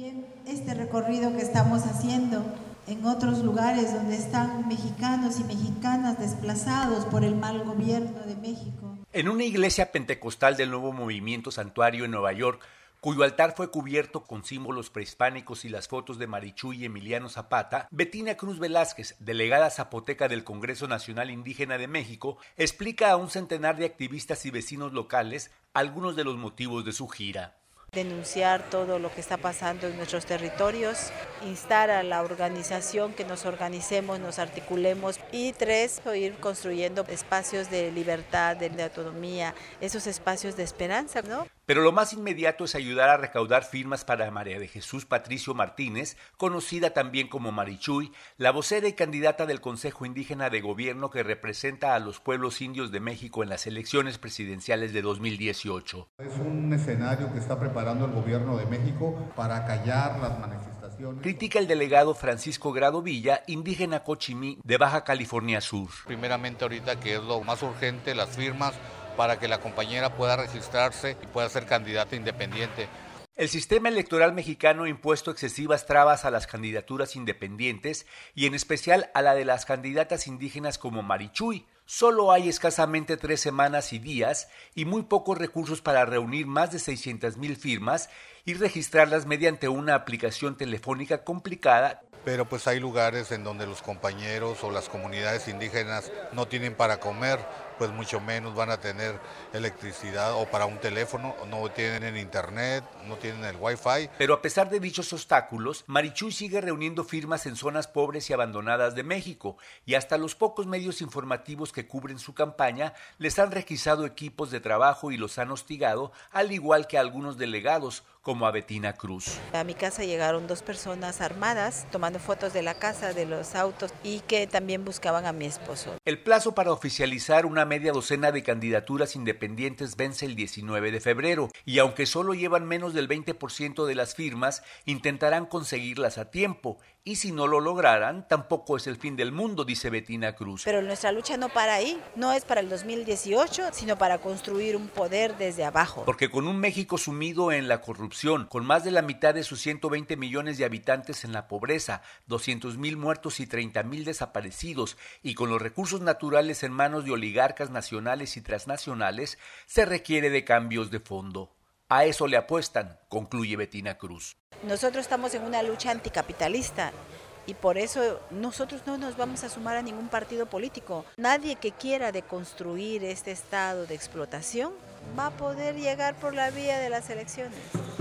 También este recorrido que estamos haciendo en otros lugares donde están mexicanos y mexicanas desplazados por el mal gobierno de México. En una iglesia pentecostal del Nuevo Movimiento Santuario en Nueva York, cuyo altar fue cubierto con símbolos prehispánicos y las fotos de Marichuy y Emiliano Zapata, Betina Cruz Velázquez, delegada zapoteca del Congreso Nacional Indígena de México, explica a un centenar de activistas y vecinos locales algunos de los motivos de su gira. Denunciar todo lo que está pasando en nuestros territorios, instar a la organización que nos organicemos, nos articulemos y 3, ir construyendo espacios de libertad, de autonomía, esos espacios de esperanza, ¿no? Pero lo más inmediato es ayudar a recaudar firmas para María de Jesús Patricio Martínez, conocida también como Marichuy, la vocera y candidata del Consejo Indígena de Gobierno que representa a los pueblos indios de México en las elecciones presidenciales de 2018. Es un escenario que está preparando el gobierno de México para callar las manifestaciones. Critica el delegado Francisco Grado Villa, indígena cochimí de Baja California Sur. Primeramente ahorita que es lo más urgente, las firmas para que la compañera pueda registrarse y pueda ser candidata independiente. El sistema electoral mexicano ha impuesto excesivas trabas a las candidaturas independientes y en especial a la de las candidatas indígenas como Marichuy. Solo hay escasamente 3 semanas y días y muy pocos recursos para reunir más de 600,000 firmas y registrarlas mediante una aplicación telefónica complicada. Pero pues hay lugares en donde los compañeros o las comunidades indígenas no tienen para comer, pues mucho menos van a tener electricidad o para un teléfono, no tienen internet, no tienen el wifi. Pero a pesar de dichos obstáculos, Marichuy sigue reuniendo firmas en zonas pobres y abandonadas de México, y hasta los pocos medios informativos que cubren su campaña les han requisado equipos de trabajo y los han hostigado, al igual que a algunos delegados, como a Betina Cruz. A mi casa llegaron 2 personas armadas tomando fotos de la casa, de los autos y que también buscaban a mi esposo. El plazo para oficializar una media docena de candidaturas independientes vence el 19 de febrero y aunque solo llevan menos del 20% de las firmas, intentarán conseguirlas a tiempo y si no lo lograran, tampoco es el fin del mundo, dice Betina Cruz. Pero nuestra lucha no para ahí, no es para el 2018, sino para construir un poder desde abajo. Porque con un México sumido en la corrupción, con más de la mitad de sus 120 millones de habitantes en la pobreza, 200,000 muertos y 30,000 desaparecidos, y con los recursos naturales en manos de oligarcas nacionales y transnacionales, se requiere de cambios de fondo. A eso le apuestan, concluye Betina Cruz. Nosotros estamos en una lucha anticapitalista y por eso nosotros no nos vamos a sumar a ningún partido político. Nadie que quiera deconstruir este estado de explotación va a poder llegar por la vía de las elecciones.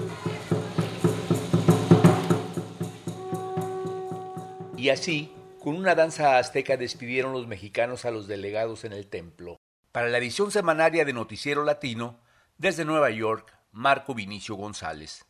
Y así, con una danza azteca despidieron los mexicanos a los delegados en el templo. Para la edición semanaria de Noticiero Latino, desde Nueva York, Marco Vinicio González.